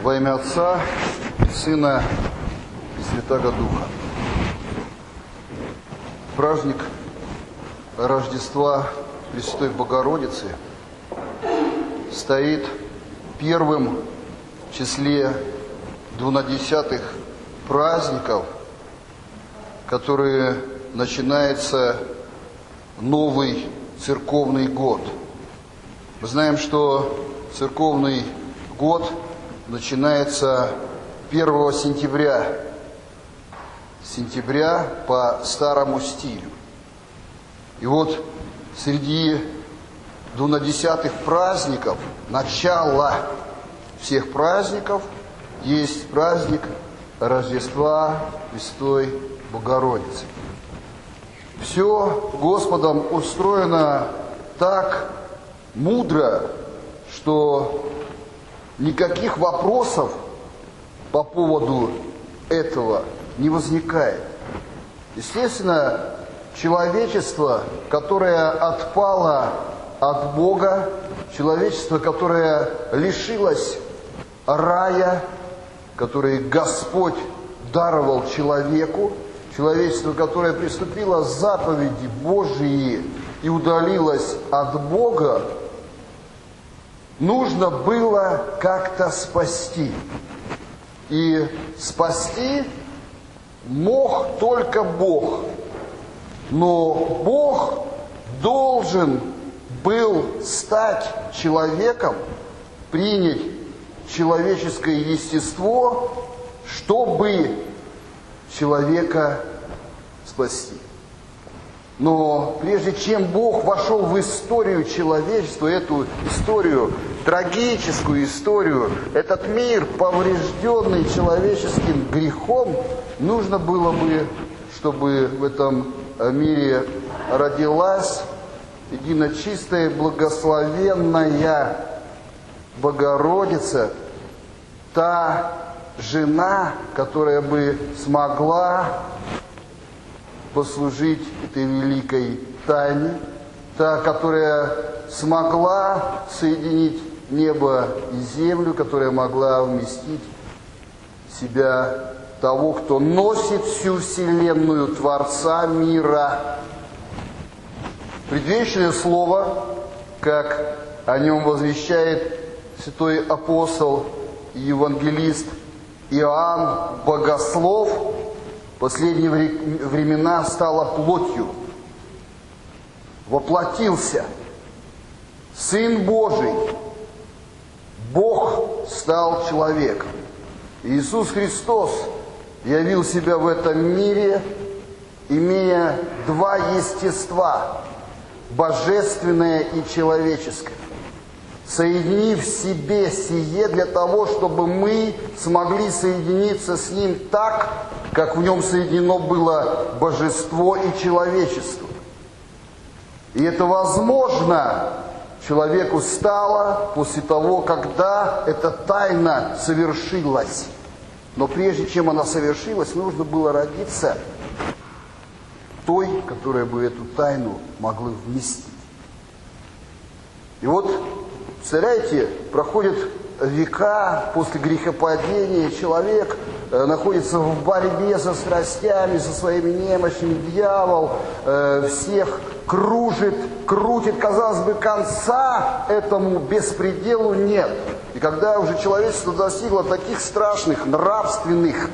Во имя Отца, Сына и Святаго Духа. Праздник Рождества Пресвятой Богородицы стоит первым в числе 12 праздников, которые начинается новый церковный год. Мы знаем, что церковный год начинается 1 сентября по старому стилю. И вот среди 12 праздников, начало всех праздников, есть праздник Рождества Пресвятой Богородицы. Все Господом устроено так мудро, что никаких вопросов по поводу этого не возникает. Естественно, человечество, которое отпало от Бога, человечество, которое лишилось рая, который Господь даровал человеку, человечество, которое приступило к заповеди Божьи и удалилось от Бога, нужно было как-то спасти. И спасти мог только Бог. Но Бог должен был стать человеком, принять человеческое естество, чтобы человека спасти. Но прежде чем Бог вошел в историю человечества, эту историю, трагическую историю, этот мир, поврежденный человеческим грехом, нужно было бы, чтобы в этом мире родилась единочистая, благословенная Богородица, та жена, которая бы смогла послужить этой великой тайне, та, которая смогла соединить небо и землю, которая могла вместить в себя того, кто носит всю вселенную, Творца мира. Предвечное слово, как о нем возвещает святой апостол и евангелист Иоанн Богослов, в последние времена стало плотью, воплотился Сын Божий, Бог стал человеком. Иисус Христос явил себя в этом мире, имея два естества, божественное и человеческое, соединив в себе сие для того, чтобы мы смогли соединиться с Ним так, как в Нем соединено было божество и человечество. И это возможно человеку стало после того, когда эта тайна совершилась. Но прежде чем она совершилась, нужно было родиться той, которая бы эту тайну могла вместить. И вот, представляете, проходят века после грехопадения, человек находится в борьбе со страстями, со своими немощами, дьявол всех крутит, казалось бы, конца этому беспределу нет. И когда уже человечество достигло таких страшных нравственных,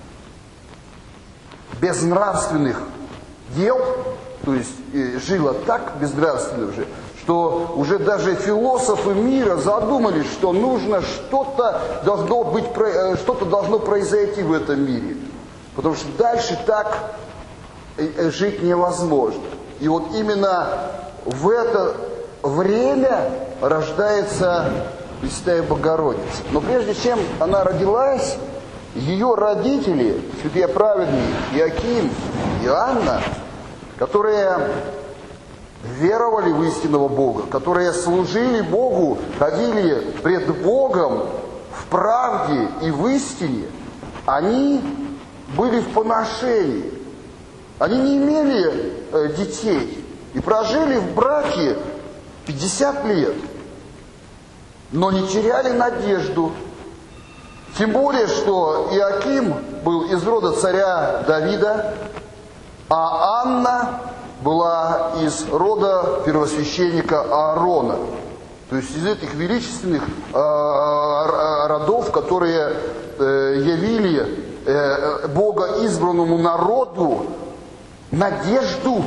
безнравственных дел, то есть жило так безнравственно уже, что уже даже философы мира задумались, что нужно что-то должно произойти в этом мире. Потому что дальше так жить невозможно. И вот именно в это время рождается Пресвятая Богородица. Но прежде чем она родилась, ее родители, святые праведные Иоаким и Анна, которые веровали в истинного Бога, которые служили Богу, ходили пред Богом в правде и в истине, они были в поношении. Они не имели детей и прожили в браке 50 лет, но не теряли надежду. Тем более, что Иоаким был из рода царя Давида, а Анна была из рода первосвященника Аарона. То есть из этих величественных родов, которые явили Бога избранному народу надежду,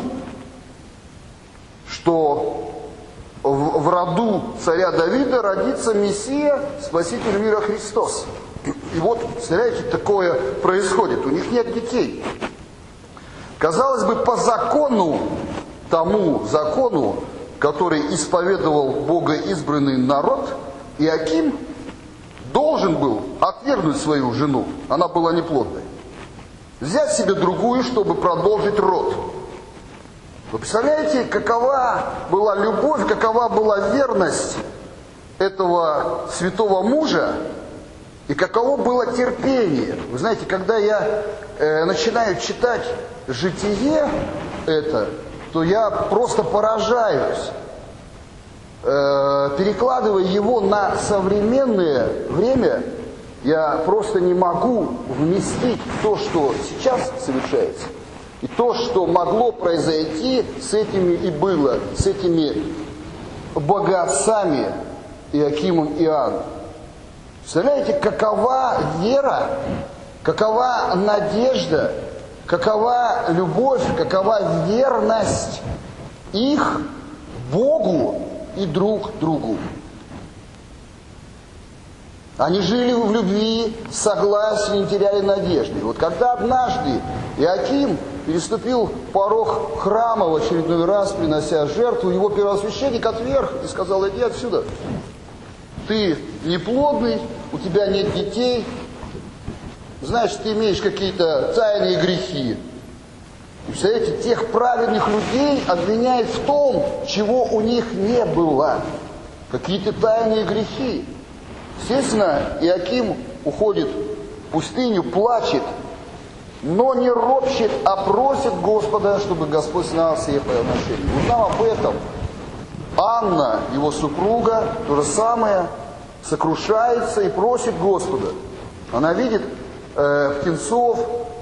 что в роду царя Давида родится Мессия, Спаситель мира Христос. И вот, представляете, такое происходит. У них нет детей. Казалось бы, по закону, тому закону, который исповедовал Бога избранный народ, Иоаким должен был отвергнуть свою жену. Она была неплодной. Взять себе другую, чтобы продолжить род. Вы представляете, какова была любовь, какова была верность этого святого мужа и каково было терпение. Вы знаете, когда я начинаю читать житие это, то я просто поражаюсь. Перекладывая его на современное время, я просто не могу вместить то, что сейчас совершается, и то, что могло произойти с этими и было, с этими богоотцами Иоакимом и Иоанном. Представляете, какова вера, какова надежда, какова любовь, какова верность их Богу и друг другу. Они жили в любви, в согласии, не теряли надежды. И вот когда однажды Иоаким переступил порог храма в очередной раз, принося жертву, его первосвященник отверг и сказал: иди отсюда. Ты неплодный, у тебя нет детей, значит, ты имеешь какие-то тайные грехи. И, представляете, тех праведных людей обвиняют в том, чего у них не было. Какие-то тайные грехи. Естественно, Иоаким уходит в пустыню, плачет, но не ропщет, а просит Господа, чтобы Господь снял все их отношения. Узнав об этом, Анна, его супруга, то же самое, сокрушается и просит Господа. Она видит птенцов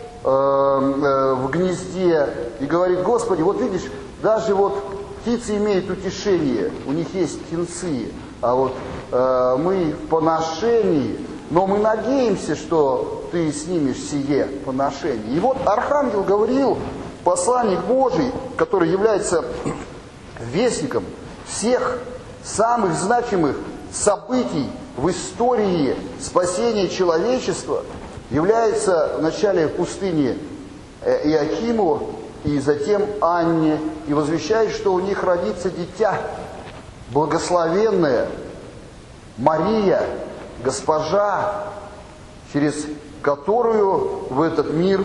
в гнезде и говорит: Господи, вот видишь, даже вот птицы имеют утешение, у них есть птенцы, а вот мы в поношении, но мы надеемся, что ты снимешь сие поношение. И вот архангел Гавриил, посланник Божий, который является вестником всех самых значимых событий в истории спасения человечества, является вначале в пустыне Иоакиму и затем Анне, и возвещает, что у них родится дитя, благословенная Мария, госпожа, через которую в этот мир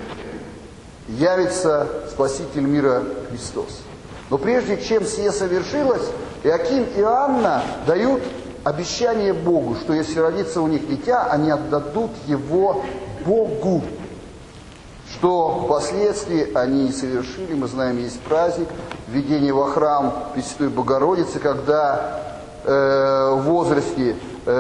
явится Спаситель мира Христос. Но прежде чем сие совершилось, Иоаким и Анна дают обещание Богу, что если родится у них дитя, они отдадут его Богу. Что впоследствии они и совершили. Мы знаем, есть праздник введения во храм Пресвятой Богородицы, когда в возрасте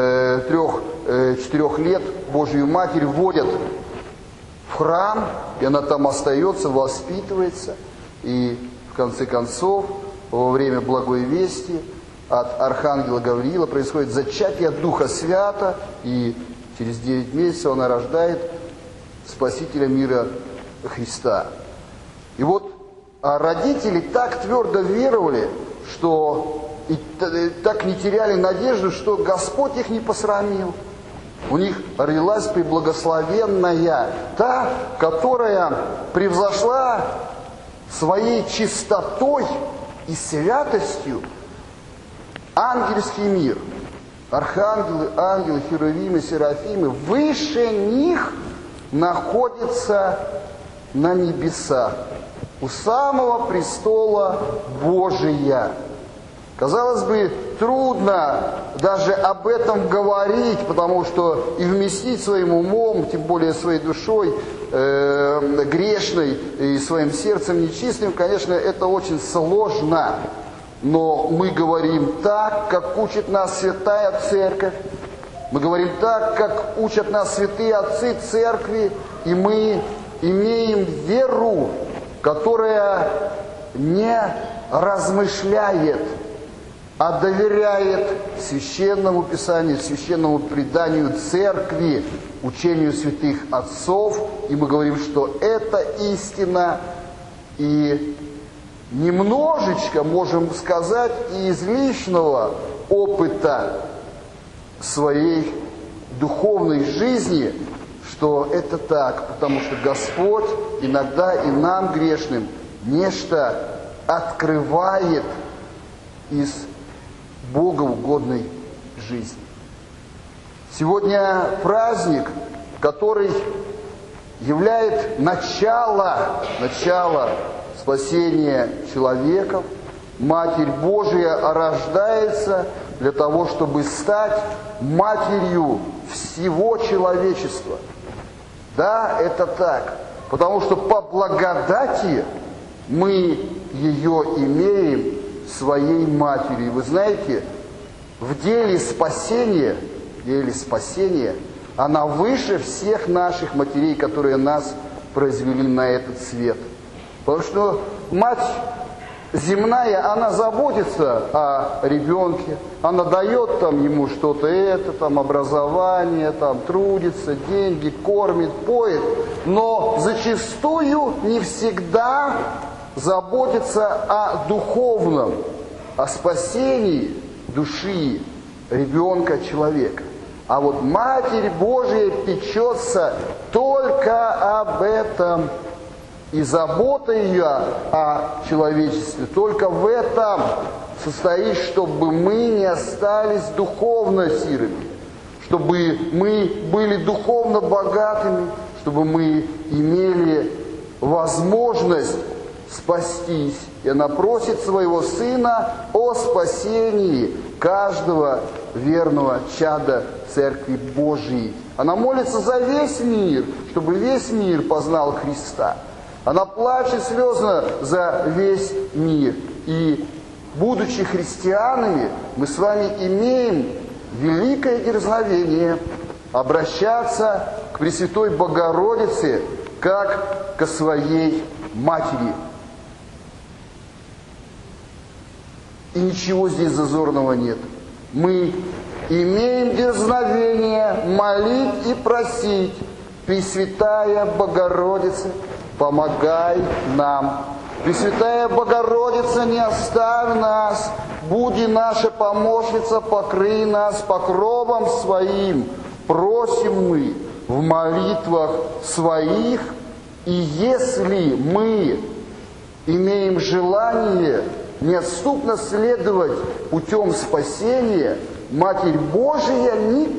3-4 лет Божию Матерь вводят в храм, и она там остается, воспитывается, и в конце концов, во время Благой Вести от архангела Гавриила происходит зачатие Духа Свята, и через 9 месяцев она рождает Спасителя мира Христа. И вот родители так твердо веровали, что и так не теряли надежду, что Господь их не посрамил. У них родилась преблагословенная, та, которая превзошла своей чистотой и святостью ангельский мир. Архангелы, ангелы, херувимы, серафимы, выше них находятся на небесах, у самого престола Божия. Казалось бы, трудно даже об этом говорить, потому что и вместить своим умом, тем более своей душой грешной и своим сердцем нечистым, конечно, это очень сложно. Но мы говорим так, как учит нас Святая Церковь, Мы говорим так, как учат нас святые отцы церкви, и мы имеем веру, которая не размышляет, а доверяет священному писанию, священному преданию церкви, учению святых отцов. И мы говорим, что это истина, и немножечко, можем сказать, и из личного опыта своей духовной жизни, что это так, потому что Господь иногда и нам, грешным, нечто открывает из богоугодной жизни. Сегодня праздник, который является начало спасения человека. Матерь Божия рождается для того, чтобы стать матерью всего человечества. Да, это так. Потому что по благодати мы ее имеем своей матерью. Вы знаете, в деле спасения, она выше всех наших матерей, которые нас произвели на этот свет. Потому что мать земная, она заботится о ребенке, она дает там ему что-то образование, трудится, деньги, кормит, поет, но зачастую не всегда заботится о духовном, о спасении души ребенка, человека. А вот Матерь Божия печется только об этом. И забота ее о человечестве только в этом состоит, чтобы мы не остались духовно сирыми, чтобы мы были духовно богатыми, чтобы мы имели возможность спастись. И она просит своего Сына о спасении каждого верного чада Церкви Божией. Она молится за весь мир, чтобы весь мир познал Христа. Она плачет слезно за весь мир. И, будучи христианами, мы с вами имеем великое дерзновение обращаться к Пресвятой Богородице, как ко своей матери. И ничего здесь зазорного нет. Мы имеем дерзновение молить и просить: Пресвятая Богородица, помогай нам. Пресвятая Богородица, не оставь нас, буди наша помощница, покрый нас покровом своим. Просим мы в молитвах своих, и если мы имеем желание неотступно следовать путем спасения, Матерь Божия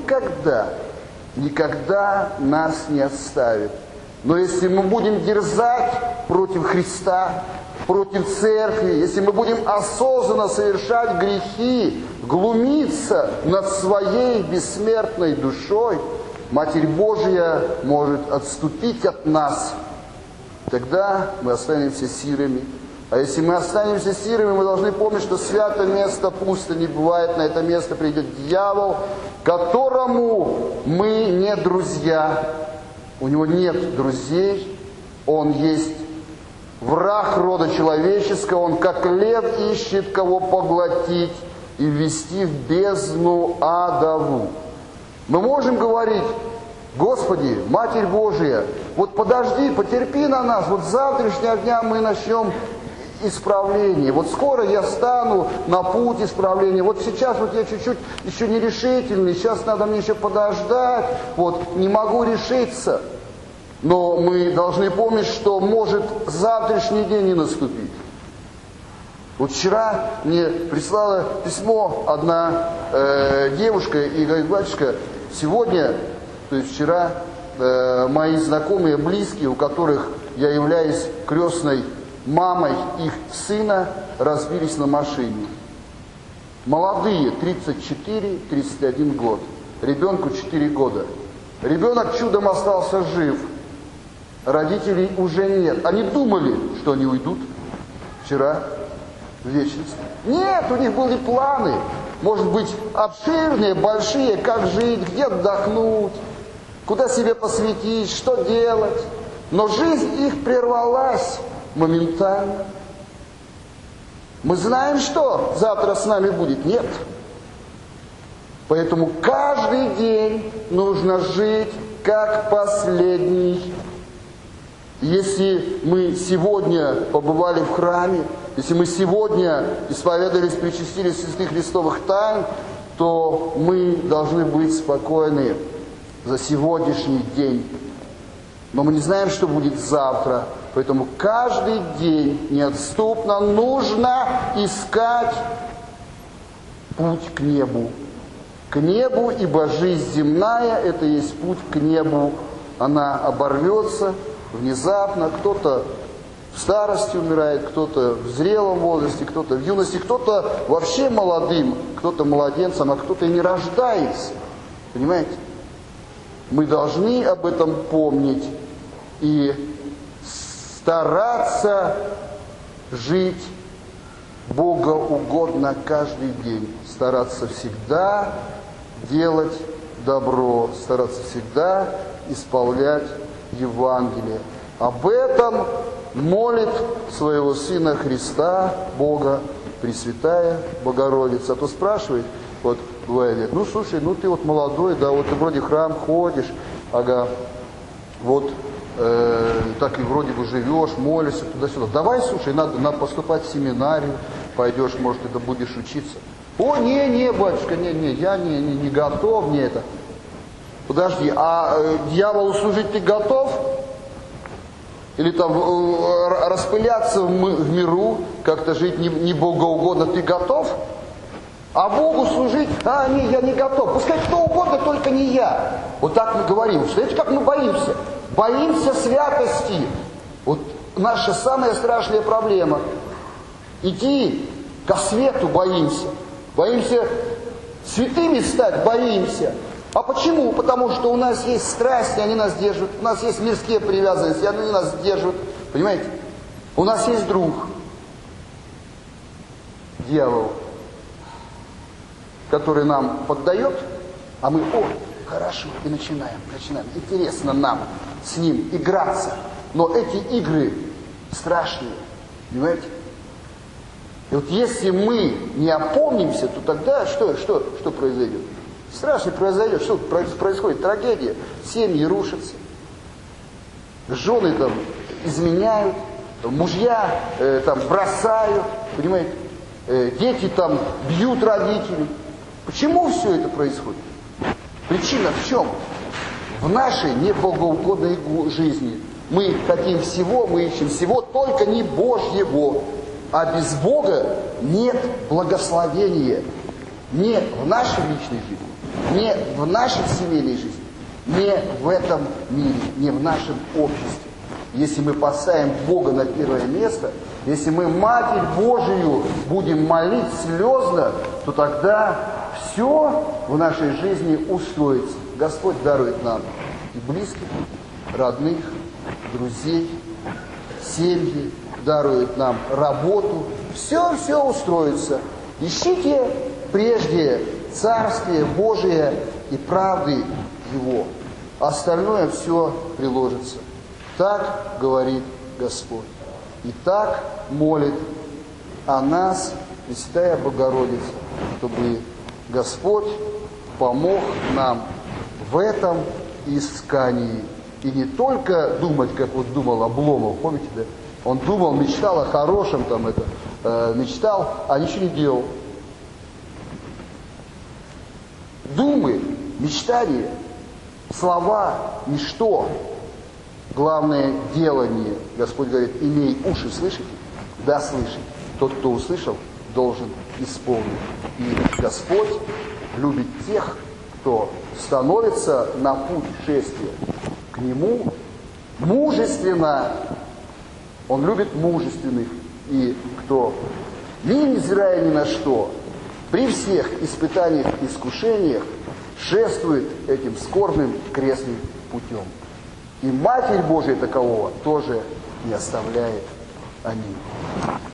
никогда нас не оставит. Но если мы будем дерзать против Христа, против Церкви, если мы будем осознанно совершать грехи, глумиться над своей бессмертной душой, Матерь Божия может отступить от нас. Тогда мы останемся сирыми. А если мы останемся сирыми, мы должны помнить, что святое место пусто не бывает. На это место придет дьявол, которому мы не друзья. У него нет друзей, он есть враг рода человеческого, он как лев ищет кого поглотить и ввести в бездну адову. Мы можем говорить: Господи, Матерь Божия, вот подожди, потерпи на нас, вот с завтрашнего дня мы начнем исправление. Вот скоро я стану на путь исправления. Вот сейчас вот я чуть-чуть еще нерешительный, сейчас надо мне еще подождать, вот не могу решиться. Но мы должны помнить, что может завтрашний день не наступить. Вот вчера мне прислала письмо одна девушка и говорит: батюшка, сегодня, то есть вчера, мои знакомые, близкие, у которых я являюсь крестной мамой их сына, разбились на машине. Молодые, 34-31 год. Ребенку 4 года. Ребенок чудом остался жив. Родителей уже нет. Они думали, что они уйдут вчера в вечность. Нет, у них были планы. может быть, обширные, большие, как жить, где отдохнуть, куда себе посвятить, что делать. Но жизнь их прервалась моментально. Мы знаем, что завтра с нами будет? Нет. Поэтому каждый день нужно жить как последний. Если мы сегодня побывали в храме, если мы сегодня исповедались, причастились святых христовых тайн, то мы должны быть спокойны за сегодняшний день. Но мы не знаем, что будет завтра. Поэтому каждый день неотступно нужно искать путь к небу. К небу, ибо жизнь земная – это есть путь к небу. Она оборвется внезапно. Кто-то в старости умирает, кто-то в зрелом возрасте, кто-то в юности, кто-то вообще молодым, кто-то младенцем, а кто-то и не рождается. Понимаете? Мы должны об этом помнить и стараться жить богоугодно каждый день. Стараться всегда делать добро, стараться всегда исполнять Евангелие. Об этом молит своего Сына Христа, Бога, Пресвятая Богородица. А то спрашивает, вот бывает, ну слушай, ну ты вот молодой, да, вот ты вроде в храм ходишь, ага, вот так и вроде бы живешь, молишься туда-сюда. Давай, слушай, надо поступать в семинарию, пойдешь, может, это будешь учиться. О, не, батюшка, я не готов, мне это. Подожди, а дьяволу служить ты готов? Или там распыляться в миру, как-то жить не богоугодно, ты готов? А Богу служить, не, я не готов. Пускай кто угодно, только не я. Вот так мы говорим. Смотрите, как мы боимся. Боимся святости. Вот наша самая страшная проблема. Идти ко свету боимся. Боимся святыми стать, боимся. А почему? Потому что у нас есть страсти, они нас держат. У нас есть мирские привязанности, они нас держат. Понимаете? У нас есть друг. Дьявол. Который нам поддает, а мы, хорошо, и начинаем. Интересно нам с ним играться. Но эти игры страшные. Понимаете? И вот если мы не опомнимся, то тогда что произойдет? Страшно произойдет. Что происходит? Трагедия. Семьи рушатся. Жены там изменяют. Мужья там бросают. Понимаете? Дети там бьют родителей. Почему все это происходит? Причина в чем? В нашей небогоугодной жизни. Мы хотим всего, мы ищем всего, только не Божьего. А без Бога нет благословения. Не в нашей личной жизни, не в нашей семейной жизни, не в этом мире, не в нашем обществе. Если мы поставим Бога на первое место, если мы Матерь Божию будем молить слезно, то тогда все в нашей жизни устроится. Господь дарует нам и близких, родных, друзей, семьи, дарует нам работу. Все устроится. Ищите прежде Царствие Божие и правды Его. Остальное все приложится. Так говорит Господь. И так молит о нас Пресвятая Богородица, чтобы Господь помог нам в этом искании. И не только думать, как вот думал Обломов, помните, да? Он думал, мечтал о хорошем, мечтал, а ничего не делал. Думы, мечтания, слова, ничто. Главное делание. Господь говорит, имей уши, слышите? Да, слышите. Тот, кто услышал, должен исполнить. И Господь любит тех, кто становится на путь шествия к Нему мужественно. Он любит мужественных. И кто, не взирая ни на что, при всех испытаниях и искушениях шествует этим скорбным крестным путем. И Матерь Божия такового тоже не оставляет. Аминь.